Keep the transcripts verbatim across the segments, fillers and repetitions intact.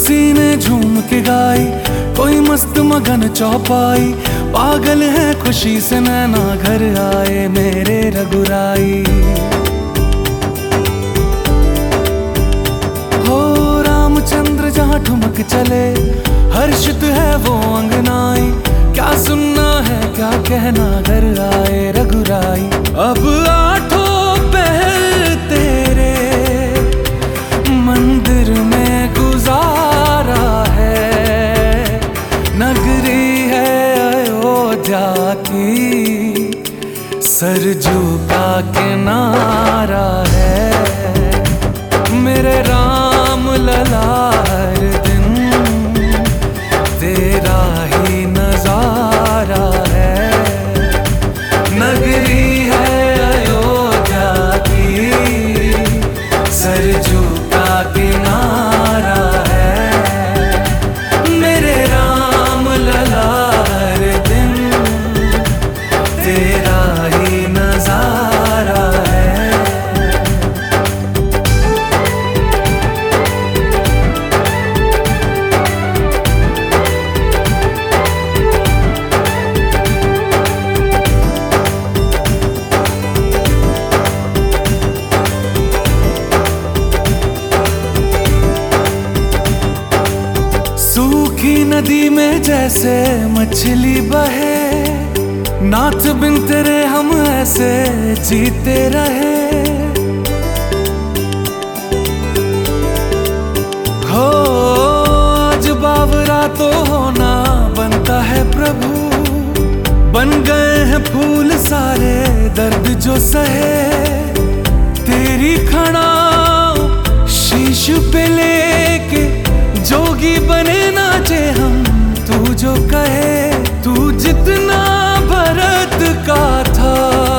किसी ने झूम के गाई, कोई मस्त मगन चौपाई। पागल है खुशी से नैना घर आए मेरे रघुराई। हो रामचंद्र जहाँ ठुमक चले, हर्षित है वो अंगनाई। क्या सुनना है क्या कहना घर आए रघुराई। अब आठों पहर तेरे मंदिर में गुजारा है। नगरी है अयोध्या की, सरजू का किनारा है। मेरे राम लला हर दिन तेरा ही नजारा है। नगरी है अयोध्या की, सरजू का किनारा है। मेरे राम लला हर दिन तेरा ही नजारा है। सूखी नदी में जैसे मछली बहे, नाथ बिन तेरे हम ऐसे जीते रहे। हो आज बावरा तो होना बनता है प्रभु। बन गए हैं फूल सारे दर्द जो सहे। तेरी खड़ाओ शीश पे लेके जोगी बने नाचे हम। तू जो कहे तू जितना भरत का था,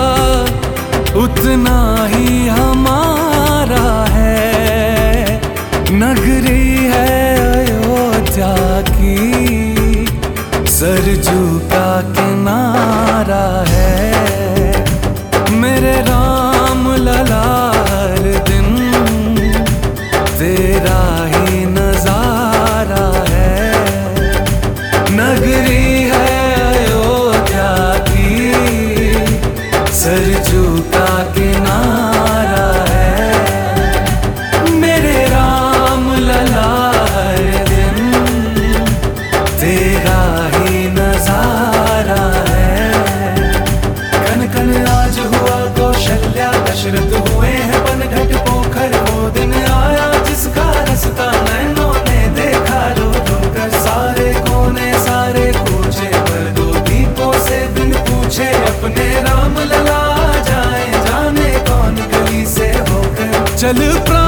उतना ही हमारा है। नगरी है अयोध्या की, सरजू का किनारा है। मेरे राम लला हर दिन तेरा ही नजारा है। नगरी है अयोध्या की, सरजू का किनारा है। मेरे राम लला हर दिन तेरा ही नजारा है। कन कन आज हुआ कौशल्या, दशरथ हुए हैं बनघट पोखर। वो दिन आया जिसका रास्ता नैनों ने देखा रो रो कर। सारे कोने सारे पूछे पर दो दीपों से बिन पूछे अपने राम लला जाए। जाने कौन गली से होकर चल